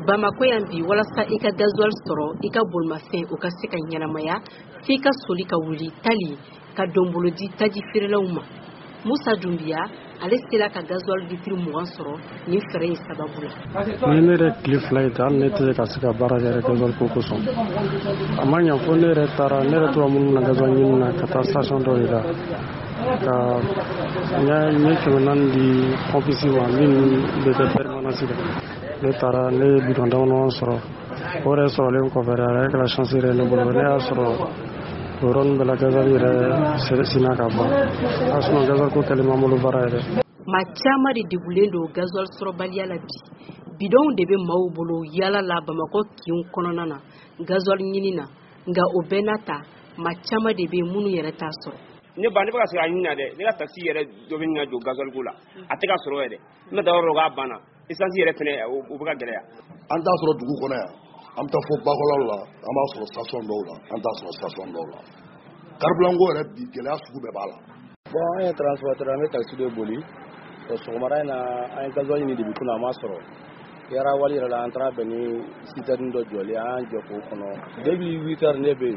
Bamako yan bi walasa i ka gasoil sɔrɔ i ka bolimafɛn o ka se ka ɲɛnamaya f'i ka soli ka wuli tali ka donbolodi taji feerelaw ma. Musa Dumbiya ale sera ka gasoil litre 20 sɔrɔ ni fɛrɛ in sababu la. Ni ne yɛrɛ tile 2 ye tan ne tɛ ka se ka baara kɛ gasoil ko kosɔn. A ma ɲɛ fo ne yɛrɛ taara ne yɛrɛ tora minnu na gasoil ɲini na ka taa station dɔ de la ka ɲɛ 400 di compisi ma min bɛ kɛ permanence la. Ne taara ne ye bidon damadɔ sɔrɔ o yɛrɛ sɔrɔlen kɔfɛ a yɛrɛ kɛra chance yɛrɛ ne bolo ne y'a sɔrɔ o yɔrɔnin bɛɛ la gasoil yɛrɛ sina ka ban a sinon gasoil ko kɛlen b'an bolo baara yɛrɛ. Maa caman de degulen don gasoil sɔrɔbaliya la bi. Bidonw de bɛ maaw bolo yala la Bamako kinw kɔnɔna na gasoil ɲini na nka o bɛɛ n'a ta maa caman de bɛ minnu yɛrɛ t'a sɔrɔ. Ne ba ne bɛ ka se ka ɲini na dɛ ne ka taxi yɛrɛ dɔ bɛ ɲini ka jɔ gasoil ko la a tɛ ka sɔrɔ yɛrɛ ne da yɔrɔ k'a banna essence yɛrɛ fɛnɛ o bɛ ka gɛlɛya. An t'a sɔrɔ dugu kɔnɔ yan an bɛ taa fo bakɔlaw la an b'a sɔrɔ station dɔw la an t'a sɔrɔ station dɔw la carburant ko yɛrɛ bi gɛlɛya sugu bɛɛ b'a la. Bon an ye transporteur an bɛ taxi de boli sɔgɔmada in na an ye gasoil ɲini depuis kunun an m'a sɔrɔ yara wali yɛrɛ la an taara bɛn ni citerne dɔ jɔlen an y'an jɔ k'o kɔnɔ depuis 8 heures ne bɛ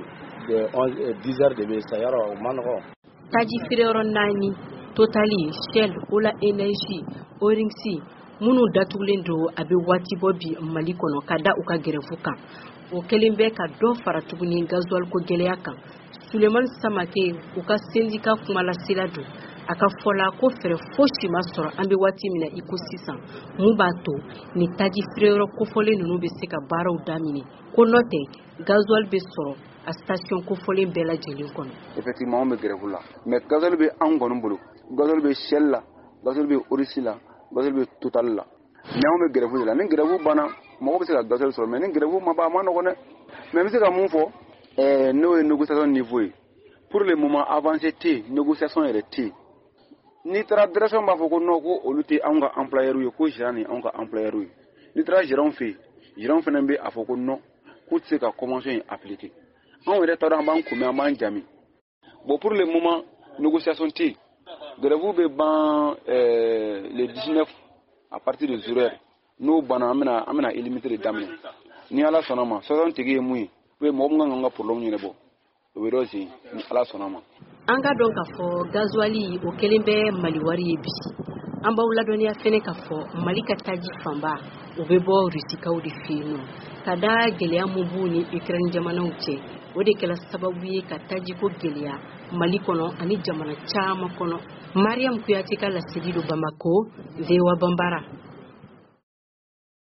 yen 10 heures de bɛ yen sa yɔrɔ o ma nɔgɔn. Taji feereyɔrɔ 4 Totali, Shell, Ola Energy, Oringsi minnu datugulen don a bɛ waati bɔ bi Mali kɔnɔ ka da u ka grève kan. O kɛlen bɛ ka dɔ fara tuguni gasoil ko gɛlɛya kan. Suleman Samake u ka syndicat kumalasela don a ka fɔla ko fɛrɛ fosi ma sɔrɔ an bɛ waati min na i ko sisan mun b'a to ni taji feereyɔrɔ kofɔlen ninnu bɛ se ka baaraw daminɛ ko n'o tɛ gasoil bɛ sɔrɔ a station kofɔlen bɛɛ lajɛlen kɔnɔ. Effectivement on bɛ grève la mais gasoil bɛ an kɔni bolo gasoil bɛ Shell la gasoil bɛ Orisi la gasoil bɛ Total la mais an bɛ grève de la ni grève banna mɔgɔ bɛ se ka gasoil sɔrɔ mais ni grève ma ban a ma nɔgɔn dɛ mais n bɛ se ka mun fɔ n'o ye négociation niveau ye pour le moment avancé tɛ yen négociation yɛrɛ tɛ yen n'i taara direction b'a fɔ ko non ko olu tɛ anw ka employeur ye ko gérant ni anw ka employeur ye n'i taara gérant fɛ yen gérant fana bɛ a fɔ ko non k'u tɛ se ka convention in appliquer anw yɛrɛ taara an b'an kunbɛn an b'an jami bon pour le moment négociation tɛ yen grève bɛ ban le 19 à partir de 0 heure n'o banna an bɛna illimité de daminɛ ni ala sɔnna ma sɔsɔn tigi ye mun ye mɔgɔ min kan ka problème ɲɛnabɔ o bɛ dɔ sen ni ala sɔnna ma. An ka dɔn k'a fɔ gasoil o kɛlen bɛ Mali wari ye bi an b'aw ladɔnniya fɛnɛ k'a fɔ Mali ka taji fanba o bɛ bɔ Rusikaw de fɛ yen nɔ ka da gɛlɛya mun b'u ni Ukraine jamanaw cɛ o de kɛra sababu ye ka taji ko gɛlɛya Mali kɔnɔ ani jamana caman kɔnɔ. Mariam Kuyate ka laseli do Bamako, VOA Bambara.